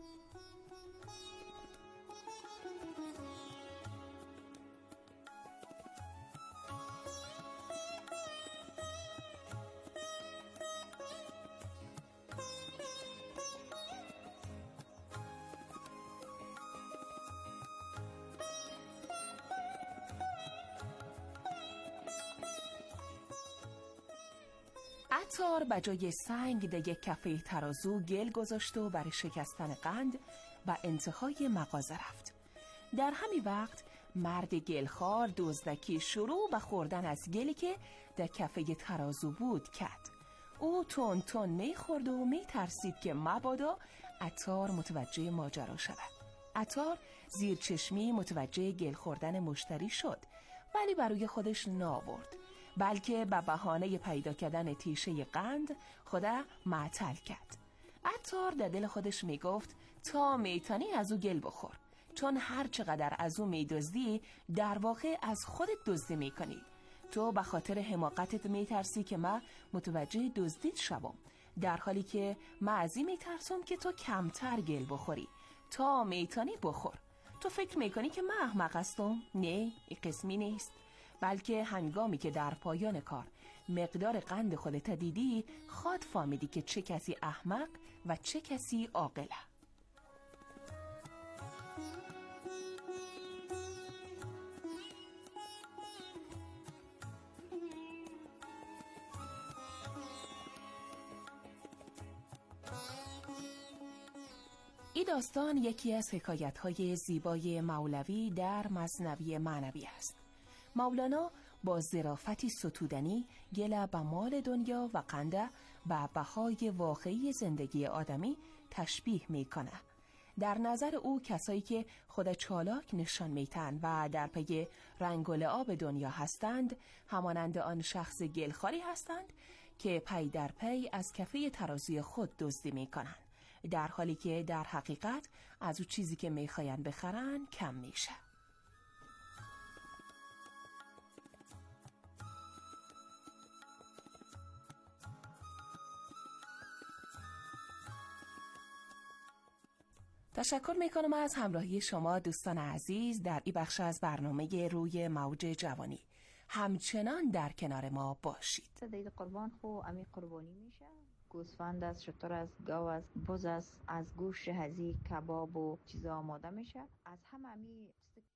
عطار به جای سنگ در یک کفه ترازو گل گذاشت و برای شکستن قند به انتهای مغازه رفت. در همین وقت مرد گلخوار دزدکی شروع به خوردن از گلی که در کفه ترازو بود کرد. او تون تون میخورد و میترسید که مبادا عطار متوجه ماجرا شود. عطار زیر چشمی متوجه گل خوردن مشتری شد، ولی برای خودش ناورد، بلکه به بهانه پیدا کردن تیشه قند خدا معطل کرد. عطار در دل خودش میگفت تا میتونی از او گل بخور، چون هر چقدر از او میدزدی در واقع از خودت دزدی میکنی. تو به خاطر حماقتت میترسی که من متوجه دزدیت شوم، در حالی که من از این میترسم که تو کمتر گل بخوری. تا میتونی بخور. تو فکر میکنی که من احمق هستم؟ نه، این قسمی نیست، بلکه هنگامی که در پایان کار مقدار قند خودت دیدی خود فهمیدی که چه کسی احمق و چه کسی عاقله. این داستان یکی از حکایت‌های زیبای مولوی در مثنوی معنوی است. مولانا با ظرافتی ستودنی گل به مال دنیا و قنده به بهای واقعی زندگی آدمی تشبیه میکنه. در نظر او کسایی که خود چالاک نشان میتن و در پی رنگ و لعاب دنیا هستند همانند آن شخص گلخواری هستند که پی در پی از کفه ترازوی خود دزدی میکنن، در حالی که در حقیقت از او چیزی که میخواین بخرن کم میشه. تشکر میکنم از همراهی شما دوستان عزیز در این بخش از برنامه روی موج جوانی. همچنان در کنار ما باشید.
دید قربان خو امی قربانی میشه. گوسفند است، شتر است، گاو است، بز است، از گوشت هزی کباب و چیزا آماده میشه. از همه امی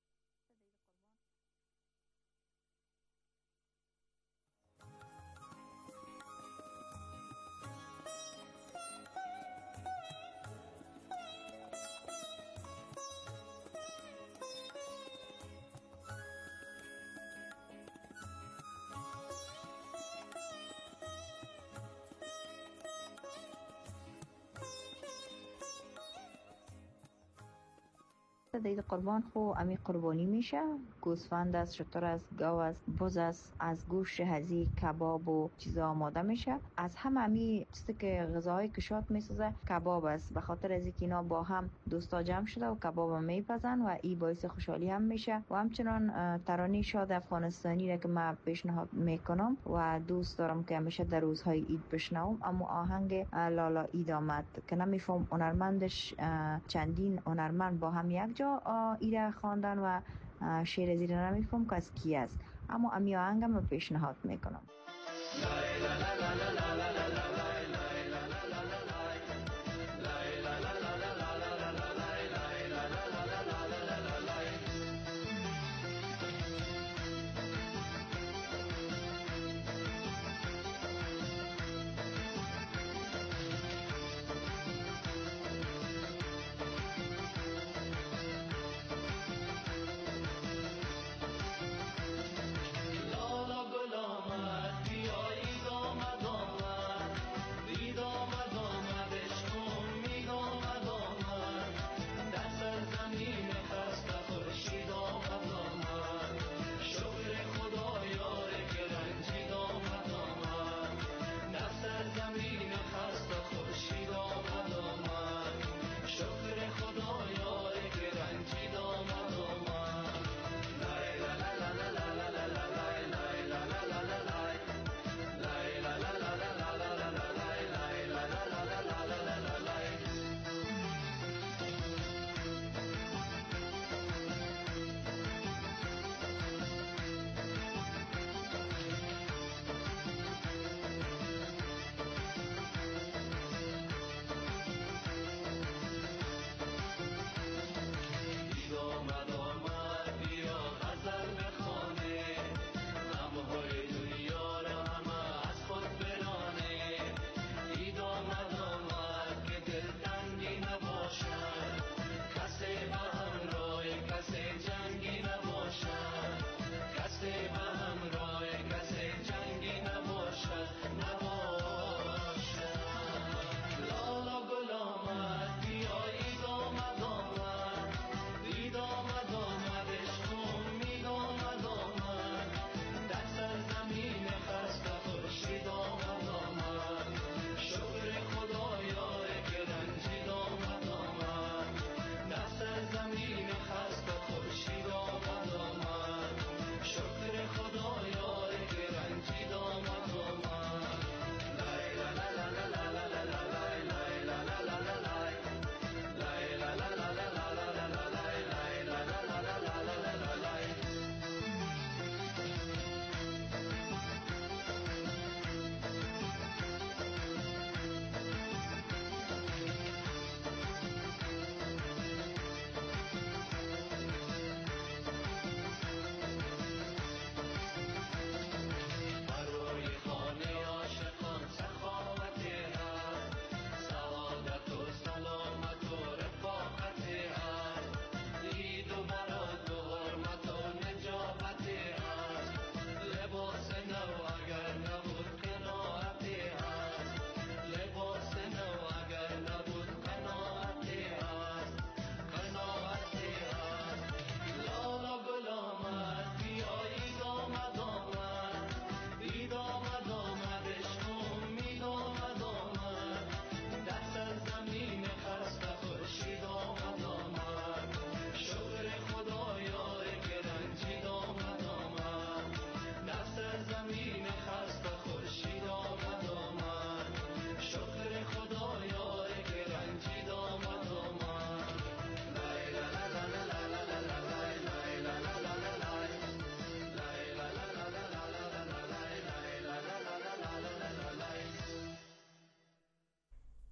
دید قربان خو امی قربانی میشه. گوسفند است، شتر است، گاو است، بز است، از گوشت هزی کباب و چیزا آماده میشه. از همه امی چیزی که غذاهای کشات میسازه کباب است، به خاطر از اینکه اینا با هم دوستا جمع شده و کباب هم میپزن و این باعث خوشحالی هم میشه. و همچنان ترانه شاد افغانستانی را که من پیشنهاد میکنم و دوست دارم که همیشه در روزهای عید بشنوم، اما آهنگ لالا عید آمد که نمیفهم هنرمندش چندین هنرمند با هم یک جا ایره خواندن و شعر زیر نمیفهم که از کی است، اما امی آهنگم رو پیشنهاد میکنم.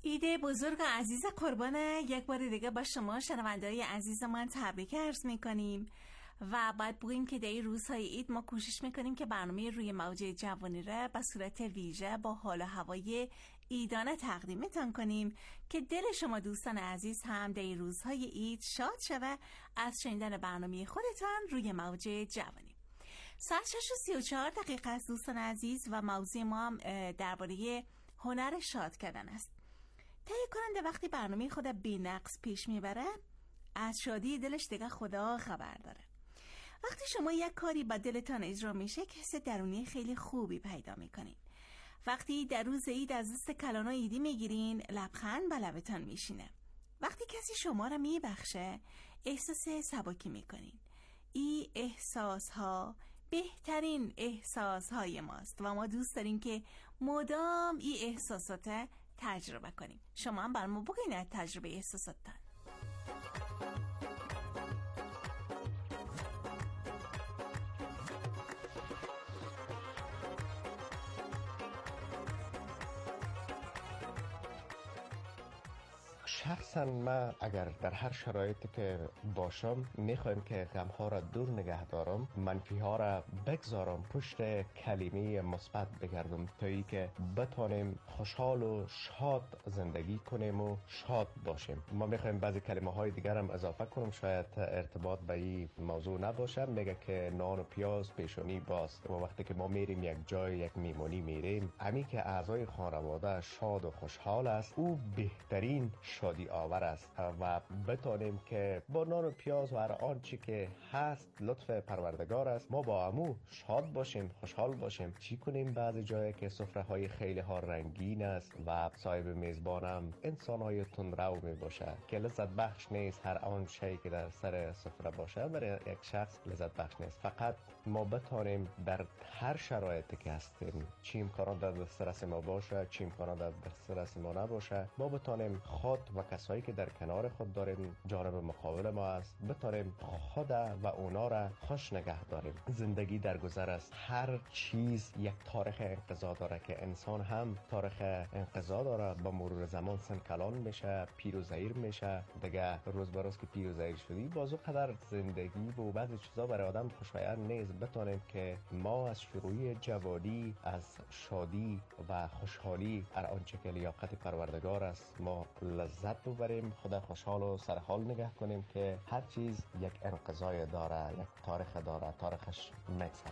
ایده بزرگ و عزیز قربانه. یک بار دیگه با شما شنونده‌های عزیز من تبریک عرض میکنیم و باید بگوییم که در این روزهای عید ما کوشش میکنیم که برنامه روی موج جوانی را به صورت ویژه با حال و هوای عیدانه تقدیمتان کنیم که دل شما دوستان عزیز هم در این روزهای عید شاد شوه از شنیدن برنامه خودتان روی موج جوانی. ساعت 6:34 است دوستان عزیز و موضوع ما هم درباره هنر شاد کردن است. تهیه کننده وقتی برنامه خود بی‌نقص پیش میبره از شادی دلش دیگه خدا خبر داره. وقتی شما یک کاری با دلتان اجرا میشه حس درونی خیلی خوبی پیدا میکنین. وقتی در روز عید از دست کلانا عیدی میگیرین لبخند به لبتان میشینه. وقتی کسی شما را میبخشه احساس سبکی میکنین. این احساس ها بهترین احساس های ماست و ما دوست داریم که مدام این احساسات تجربه کنیم. شما هم برام بگین از تجربه احساساتتان.
شخصا من اگر در هر شرایطی که باشم میخوایم که غم ها را دور نگه دارم، منفی ها را بگذارم، پشت کلمه مثبت بگردم تا ای که بتانیم خوشحال و شاد زندگی کنیم و شاد باشیم. ما میخوایم بعضی کلمه های دیگر هم اضافه کنم، شاید ارتباط به این موضوع نباشه. میگه که نان و پیاز پیشونی باست و وقتی که ما میریم یک جای یک میمونی میریم، امی که اعضای خانواده شاد و خوشحال است او بهترین شادی آور است و بتانیم که با نان و پیاز و هر آنچه که هست لطف پروردگار است ما با امو شاد باشیم، خوشحال باشیم. چی کنیم بعضی جایی که سفره های خیلی ها رنگین است و صاحب میزبانم انسان های تندرو می باشه که لذت بخش نیست. هر آن شی که در سر سفره باشه برای یک شخص لذت بخش نیست. فقط ما بتانیم در هر شرایطی که هستیم، چی امکانات در دسترس ما باشه، چی امکانات در دسترس ما نباشه، ما بتانیم خود و کسایی که در کنار خود داریم جانب مقابل ما است بتانیم خود و اونا را خوش نگه داریم. زندگی در گذر است. هر چیز یک تاریخ انقضا داره که انسان هم تاریخ انقضا داره. با مرور زمان سن کلان میشه، پیر و ضعیف میشه. دیگه روز به روز که پیر و ضعیف شدی بازو قدر زندگی و بعضی چیزا برای آدم خوشایند نیست. بتانیم که ما از شروع جوانی، از شادی و خوشحالی هر آنچه که لیاقت پروردگار است ما لذت ببریم، خدا خوشحال و سرحال نگه کنیم که هر چیز یک انقضای داره، یک تاریخ داره، تاریخش میگذره.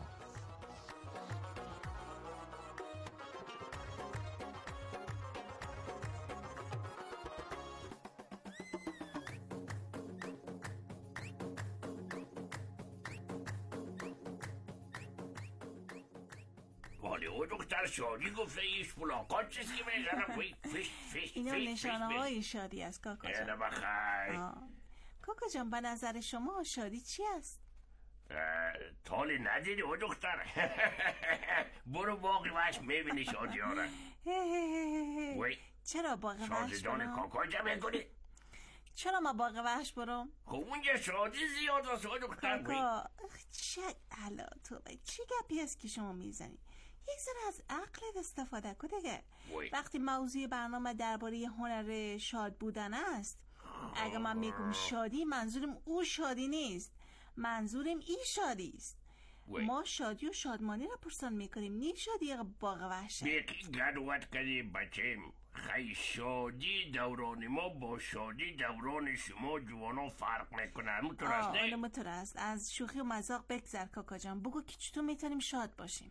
دکتر شادی گفته ایش ملاقات چیزی میزنم
اینا نشانه های شادی است کاکا جان. کاکا جان به نظر شما شادی چی است؟
تالی ندیدی او دکتر؟ برو باقی وحش میبینی شادی ها را.
چرا باقی وحش
برم؟ شادی کاکا جا میکنی؟
چرا ما باقی وحش برم؟
خب اونجا شادی زیاد است او دکتر.
کاکا چه علا تو چی گپی است که شما میزنی؟ یک ذره از عقلت استفاده کن دیگه. وقتی موضوع برنامه درباره هنر شاد بودن است، اگه من میگم شادی منظورم او شادی نیست، منظورم این شادی است. ما شادی و شادمانی را پرسان میکنیم، نی شادی باغ وحشه.
بیقی گدوت کردی بچیم. خیلی شادی دوران ما با شادی دوران شما جوانا فرق میکنه. همونطور است نه؟
همونطور است. از شوخی و مذاق بگذر کاکا جان. بگو که چطور میتونیم شاد باشیم.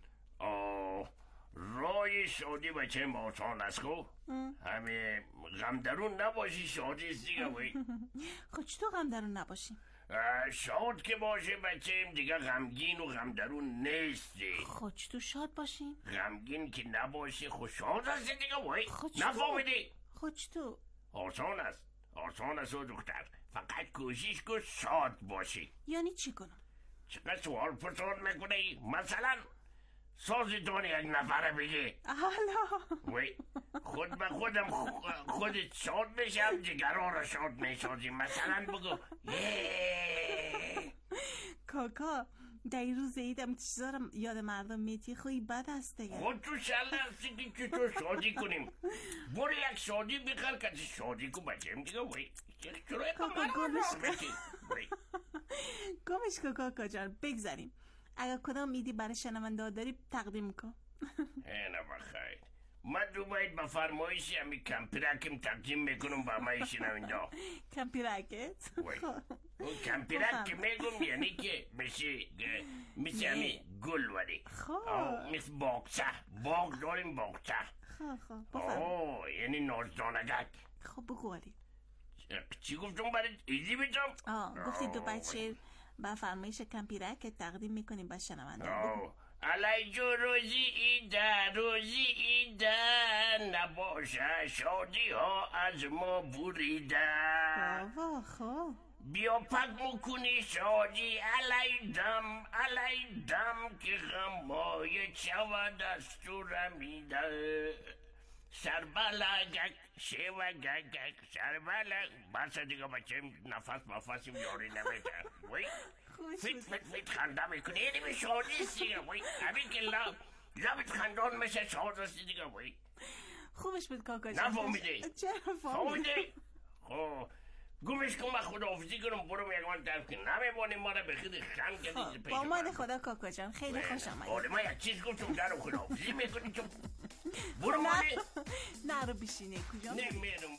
رای شادی بچه آسان است خب همه غمدرون نباشی شادی است دیگه وی.
خب چطور غمدرون نباشیم؟
شاد که باشه بچه دیگه غمگین و غمدرون نیستی.
خب چطور شاد باشیم؟
غمگین که نباشی خب شاد هستی دیگه وی. نفهمیدی؟
خب چطور؟
آسان است و دختر. فقط کوشش کن شاد باشی.
یعنی چی کنم؟
چقدر سوال پرسان میکنی؟ مثلا سازی دانی یک نفره بگی وی خود به خودم خودت شاد میشم دیگران را شاد میسازی. مثلا بگو
کاکا در این روز عید هم چیزا رو یاد مردم میتی خوی بد است دیگه.
خود تو شله هستی که چطور شادی کنیم. برو یک شادی بخر که شادی کن بچه دیگه وی. چرا یک
گمش که کاکا جان بگذاریم. اگر کدام ایدی برای شنونده داری تقدیم کن.
نه بخیر. من دو باید با فرمایشی همی کمپیرکم تقدیم میکنم با همه شنونده.
کمپیرکت؟
اون کمپیرک که میگم یعنی که مثل همی گل ولی مثل باغچه. باغ داریم باغچه.
بفرم.
یعنی نازدانگک.
خب بگو ولی
چی گفتم برای ایزی بیدم؟
گفتی دو بچه با فرمایش کمپیرک تقدیم میکنیم با شنونده.
علی جو روزی ایده نباشه شادی ها از ما بریده. بیا پک مکنی شادی علی دم که غمای چوه دستو رمیده. سربلگک شوگگک سربلگ بس دیگه بچه نفسیم یاری نمیده. فیت خنده میکنی اینی به شادی سیگه وی همین که لبت خندان میشه شاد رستی دیگه وی.
خوبش بود کاکا جان.
نفهمیده؟
چرا فهمیده؟
خب گمش کن من خداحافظی کنم برو میگم درف کن نمیبانی ما را به خیلی خم کردی
با امان خدا کاکا جان خیلی خوش آمدید.
آره من یک چیز گفتم درم خداحافظی میکنی چون برو مانی
نه رو بشینه کجا
نه میرم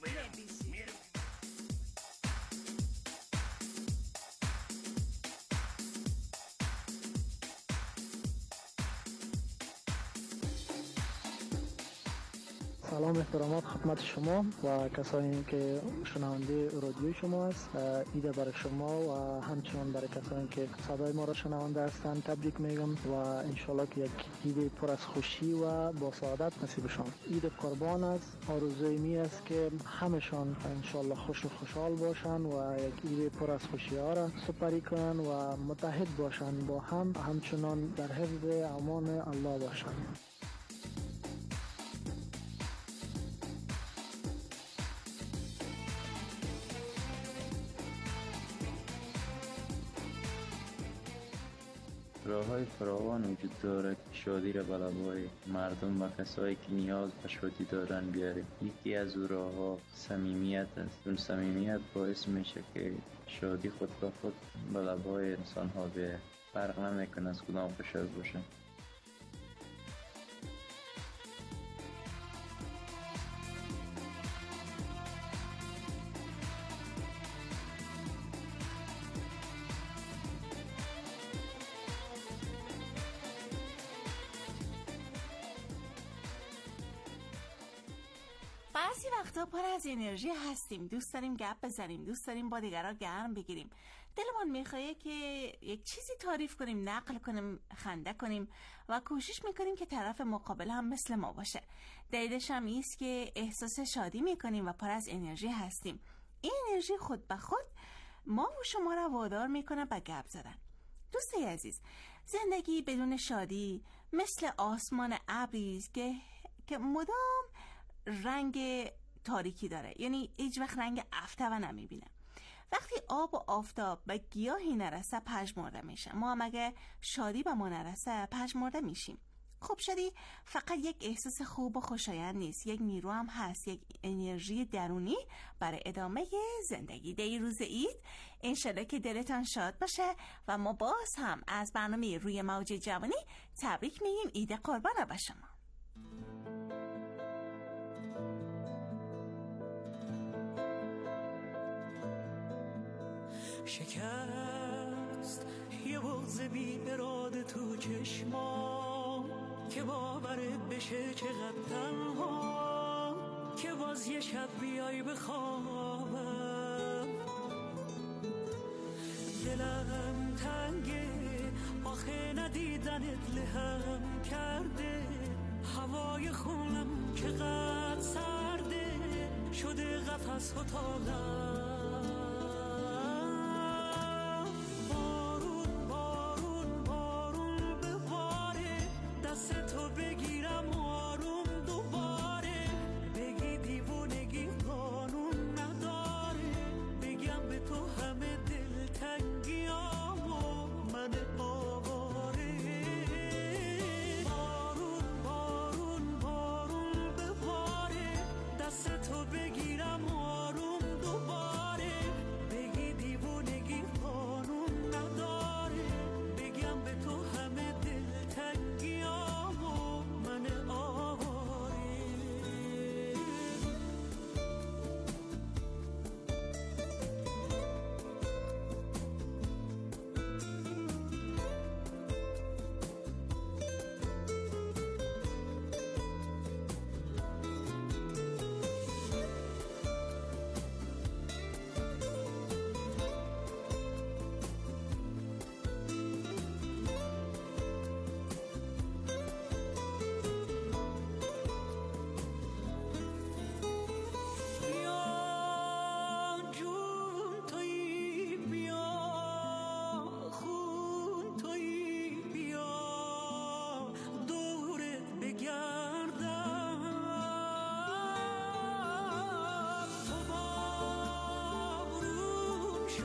سلام احترامات خدمت شما و کسانی که شنونده رادیوی شما است. عید برای شما و همچنان برای کسانی که صدای ما را شنونده هستند تبریک میگم و انشالله که یک عید پر از خوشی و با سعادت نصیب شما. عید قربان است. آرزوی می است که همشان انشالله خوش و خوشحال باشن و یک عید پر از خوشی ها را سپری کنن و متحد باشن با هم همچنان در حفظ امان الله باشن.
راه‌های فراوان وجود دارد که شادی را به لب‌های مردم و کسایی که نیاز به شادی دارن بیاره. یکی از او راه‌ها صمیمیت است. اون صمیمیت باعث میشه که شادی خود به خود به لب‌های انسان‌ها بیاره. فرق نمیکنه از کدام قشر باشه.
بعضی وقتا پر از انرژی هستیم، دوست داریم گپ بزنیم، دوست داریم با دیگران گرم بگیریم، دلمون میخواه که یک چیزی تعریف کنیم، نقل کنیم، خنده کنیم و کوشش میکنیم که طرف مقابل هم مثل ما باشه. دلیلش هم ایست که احساس شادی میکنیم و پر از انرژی هستیم. این انرژی خود به خود ما و شما را وادار میکنه به گپ زدن. دوستای عزیز، زندگی بدون شادی مثل آسمان ابری است که مدام رنگ تاریکی داره، یعنی هیچ وقت رنگ افتابه نمیبینه. وقتی آب و آفتاب به گیاهی نرسه پژمرده میشه. ما هم اگه شادی به ما نرسه پژمرده میشیم. خب شادی فقط یک احساس خوب و خوشایند نیست، یک نیرو هم هست، یک انرژی درونی برای ادامه زندگی. در روز عید انشالله که دلتان شاد باشه و ما باز هم از برنامه روی موج جوانی تبریک میگیم. عید قربان به شما.
شکست یه بغض بی اراده تو چشمام که باورت بشه چقدر تنها، که باز یه شب بیای بخوابم. دلم تنگه آخه ندیدنت لهم کرده، هوای خونم چقدر سرده شده قفس اتاقم.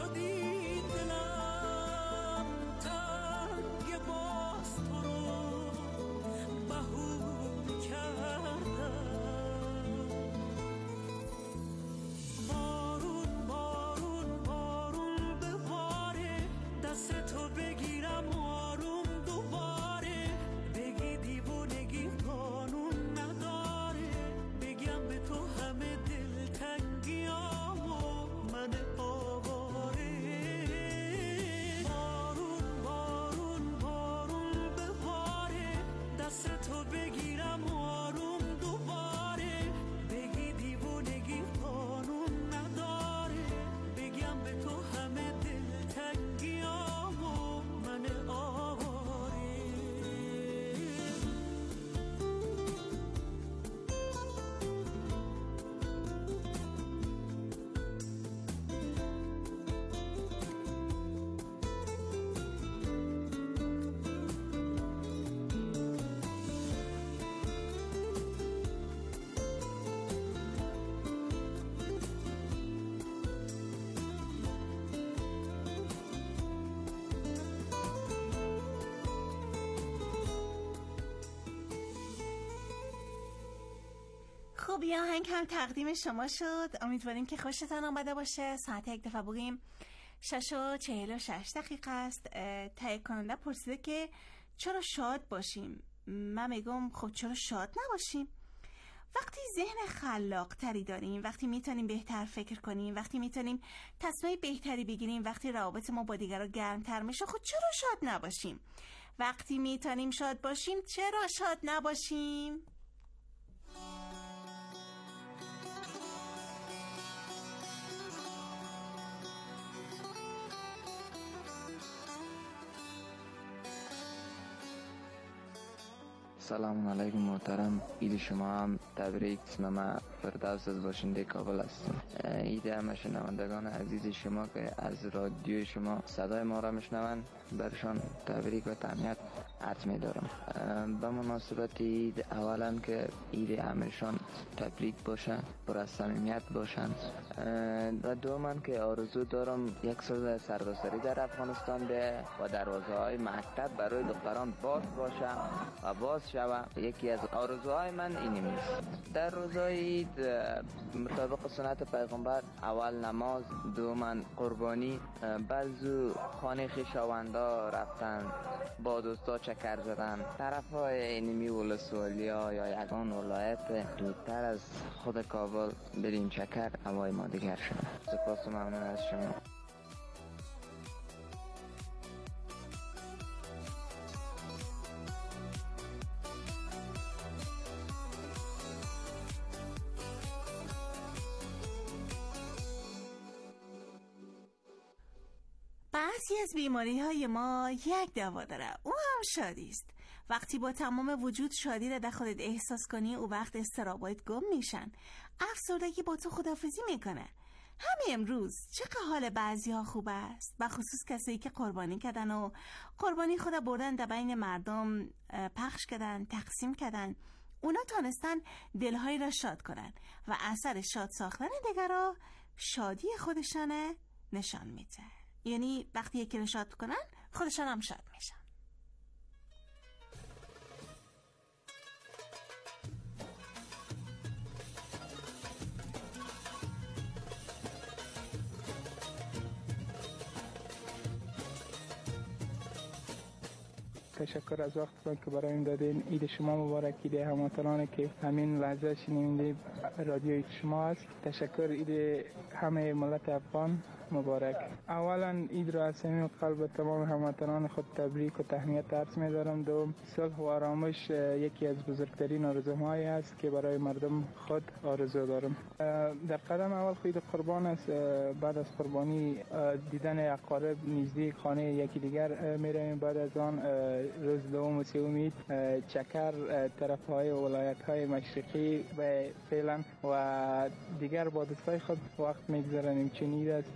شدی دلم تنگ باز تو رو بهونه کردم. بارون بارون بارون بباره دست تو بگیرم آروم دوباره بگی دیوونگی قانون نداره بگم به تو همه دلتنگیامو من آواره. بارون بارون بارون بباره دست تو بگیرم آروم دوباره بگی دیوونگی قانون نداره بگم به تو همه دلتنگیامو من آواره.
خب یه آهنگ هم تقدیم شما شد. امیدواریم که خوشتان آمده باشه. ساعت یک دفعه بگیم 6:46 است. تهیه کننده پرسیده که چرا شاد باشیم. من میگم خب چرا شاد نباشیم؟ وقتی ذهن خلاق تری داریم، وقتی میتونیم بهتر فکر کنیم، وقتی میتونیم تصمیم بهتری بگیریم، وقتی روابط ما با دیگران گرمتر میشه، خب چرا شاد نباشیم؟ وقتی میتونیم شاد باشیم چرا شاد نباشیم؟
سلام علیکم محترم. عید شما هم تبریک. اسم من فردوس از باشنده کابل هستم. عید همه شنوندگان عزیز شما که از رادیو شما صدای ما را میشنوند برشان تبریک و تهنیت عرض می‌دارم. به مناسبت عید اولا که عید همشان تبریک باشه، پر از صمیمیت باشند و دوما که آرزو دارم یک سال سرتاسری در افغانستان به و دروازه‌های مکتب برای دختران باز باشه و باز شود. یکی از آرزوهای من این است. در روزهای عید مطابق سنت پیغمبر اول نماز، دوما قربانی، بعضو خانه خویشاوندا رفتن، با دوستا چکر زدن، طرفای اینمی ولسوالیا یا یگان ولایت دورتر از خود کابل بریم چکر، هوای ما دیگر شد. سپاس و ممنون از شما.
بعضی از بیماری های ما یک دوا داره، او هم شادی است. وقتی با تمام وجود شادی را در خودت احساس کنی، او وقت استرابایت گم میشن. افسردگی با تو خداحافظی میکنه. همین امروز چقدر حال بعضی ها خوب است، بخصوص کسایی که قربانی کردن و قربانی خود بردن در بین مردم پخش کردن، تقسیم کردن. اونا تانستن دلهایی را شاد کنن و اثر شاد ساختن دیگرها شادی خودشانه نشان میده. یعنی وقتی یکی رو شاد کنن خودشان هم شاد میشن.
تشکر از وقتتون که برایم دادین. عید شما مبارک. عید هموطنان که همین لحظه شنونده رادیوی شما است. تشکر. عید همه ملت افغان مبارک. اولا عید را از صمیم قلب تمام هموطنان خود تبریک و تهنیت عرض می‌دارم. دوم، صلح و آرامش یکی از بزرگترین آرزوهایی است که برای مردم خود آرزو دارم. در قدم اول عید قربان است. بعد از قربانی دیدن اقارب نزدیک خانه یکی دیگر می‌رویم. بعد از آن روز دوم و سوم عید چکر طرف‌های ولایت‌های مشرقی و فعلا و دیگر با دوستای خود وقت می‌گذرانیم. چون عید است